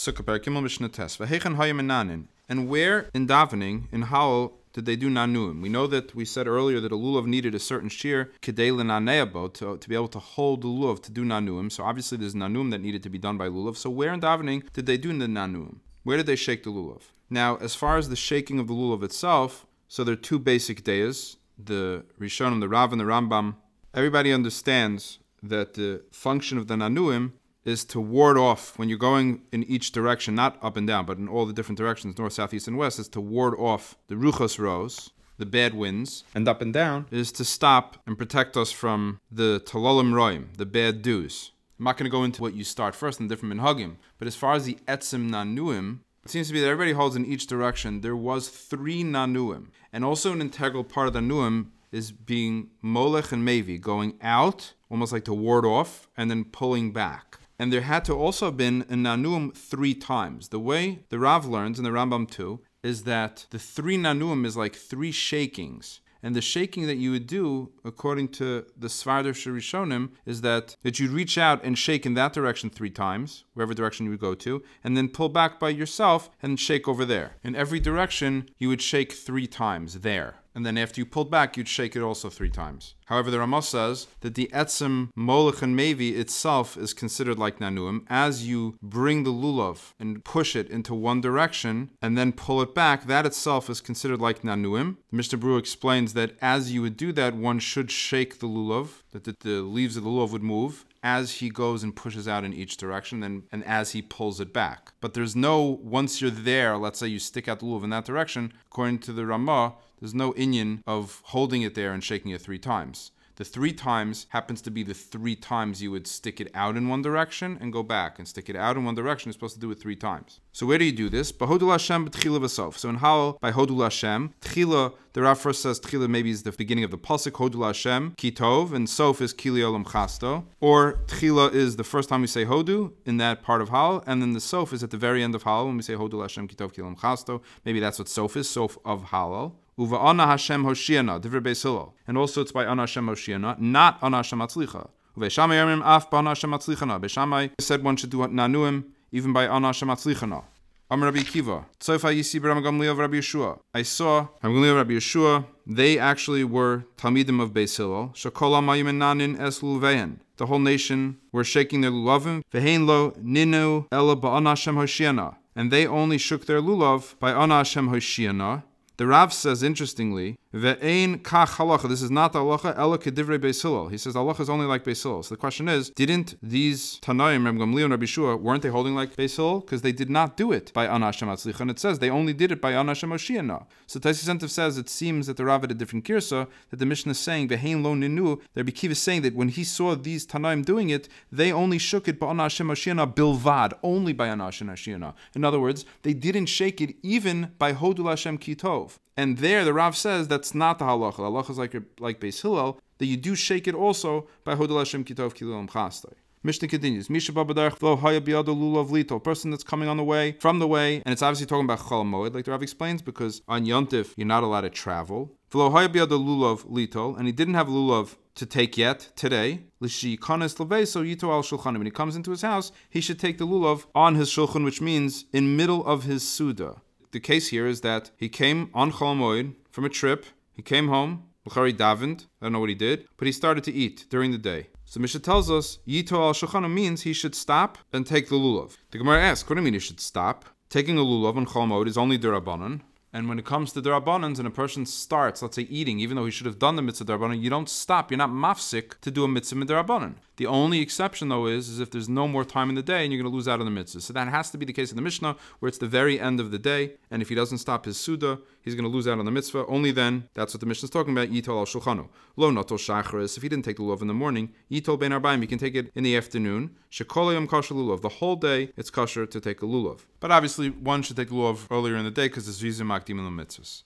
Sukkah Perek Gimel Mishnah Tes. V'heichen hayim enanin. And where in davening, in Howell, did they do nanuim? We know that we said earlier that a lulav needed a certain shear kedei l'naneabo to be able to hold the lulav to do nanuim. So obviously there's nanuim that needed to be done by lulav. So where in davening did they do the nanuim? Where did they shake the lulav? Now, as far as the shaking of the lulav itself, so there are two basic dayas, the Rishonim, the Rav, and the Rambam. Everybody understands that the function of the nanuim is to ward off, when you're going in each direction, not up and down, but in all the different directions, north, south, east, and west, is to ward off the ruchos rows, the bad winds, and up and down is to stop and protect us from the talolim roim, the bad dews. I'm not going to go into what you start first in different minhagim, but as far as the etzim nanuim, it seems to be that everybody holds in each direction. There was 3 nanuim, and also an integral part of the nanuim is being molech and mevi, going out, almost like to ward off, and then pulling back. And there had to also have been a nanuim 3 times. The way the Rav learns, in the Rambam too, is that the 3 nanuim is like 3 shakings. And the shaking that you would do, according to the Svarder Rishonim, is that you'd reach out and shake in that direction 3 times, wherever direction you would go to, and then pull back by yourself and shake over there. In every direction, you would shake 3 times there. And then after you pulled back, you'd shake it also 3 times. However, the Ramah says that the etzim, molech, and mevi itself is considered like nanuim. As you bring the lulav and push it into one direction and then pull it back, that itself is considered like nanuim. The Mishnah Berurah explains that as you would do that, one should shake the lulav, that the leaves of the lulav would move as he goes and pushes out in each direction and as he pulls it back. But there's no, once you're there, let's say you stick out the lulav in that direction, according to the Ramah, there's no inyan of holding it there and shaking it 3 times. The 3 times happens to be the 3 times you would stick it out in one direction and go back, and stick it out in one direction. You're supposed to do it 3 times. So where do you do this? B'hodul Hashem b'tchila v'sof. So in Howell, by Hodul Hashem, tchila, the Rav first says tchila maybe is the beginning of the pasuk, Hodul Hashem, kitov, and sof is kili olam chasto. Or tchila is the first time we say hodu in that part of Howell, and then the sof is at the very end of Howell when we say Hodul Hashem, kitov, kili olam chasto. Maybe that's what sof is, sof of Howell. Uva Ana Hashem Hoshiana, Divrei Beis Hillel. And also it's by Ana Hashem Hoshiana, not Ana Hashem Matzlicha. Uve Shammai Yomim Af Ba Ana Hashem Matzlichana. Beishamai said one should do nanuim even by Ana Hashem Matzlichana. Amar Rabbi Kiva. Tzofa Yisi B'Ram Gamliel Rabbi Yeshua. I saw Gamliel Rabbi Yeshua. They actually were Talmidim of Beis Hillel. Shakol Amayim Nanin Es Lulvein. The whole nation were shaking their lulavim. Vehein Lo Ninu Ela Ba Ana Hashem Hoshiana. And they only shook their lulav by Ana Hashem Hoshiana. The Rav says, interestingly, Ve'ein kach halacha. This is not the halacha, ela kedivrei Beis Hillel. He says the halacha is only like Beis Hillel. So the question is, didn't these Tanaim, Reb Gamliel and Rabbi Shua, weren't they holding like Beis Hillel? Because they did not do it by Ana Hashem Matzlicha, and it says they only did it by Ana Hashem Hoshiana. So Taisi Sentiv says it seems that the Rav had a different girsa, that the Mishnah is saying, Ve'ein lo ninu, that Rabbi Kiva is saying that when he saw these Tanaim doing it, they only shook it by Ana Hashem Hoshiana bilvad, only by Ana Hashem Hoshiana. In other words, they didn't shake it even by Hodul Hashem Kitov. And there, the Rav says that's not the halacha. The halacha is like Beis Hillel, that you do shake it also by Hodul Hashem Kitov Kilu Chastoi. Mishnah continues. Misha Babadarch Lo Haya Biado Lulav Lito. Person that's coming on the way, from the way, and it's obviously talking about Chol Moed, like the Rav explains, because on Yontif you're not allowed to travel. Lo Haya Biado Lulav Lito, and he didn't have lulav to take yet today. Lishi Kanes Leveso Yito Al Shulchan. When he comes into his house, he should take the lulav on his shulchan, which means in middle of his suda. The case here is that he came on Chol Moed from a trip. He came home. L'chari davened. I don't know what he did, but he started to eat during the day. So Mishnah tells us Yito al Shulchan means he should stop and take the lulav. The Gemara asks, what do you mean he should stop? Taking a lulav on Chol Moed is only derabanan. And when it comes to derabanans and a person starts, let's say eating, even though he should have done the mitzvah derabanan, you don't stop. You're not mafsik to do a mitzvah derabanan. The only exception, though, is if there's no more time in the day and you're going to lose out on the mitzvah. So that has to be the case in the Mishnah, where it's the very end of the day, and if he doesn't stop his suda, he's going to lose out on the mitzvah. Only then, that's what the Mishnah is talking about, yitol al shulchanu. Lo notol shacharis, if he didn't take the lulav in the morning, yitol ben arbaim, he can take it in the afternoon. Shekol yom kasher lulav, the whole day, it's kasher to take a lulav. But obviously, one should take the lulav earlier in the day, because it's vizim makdim el mitzvahs.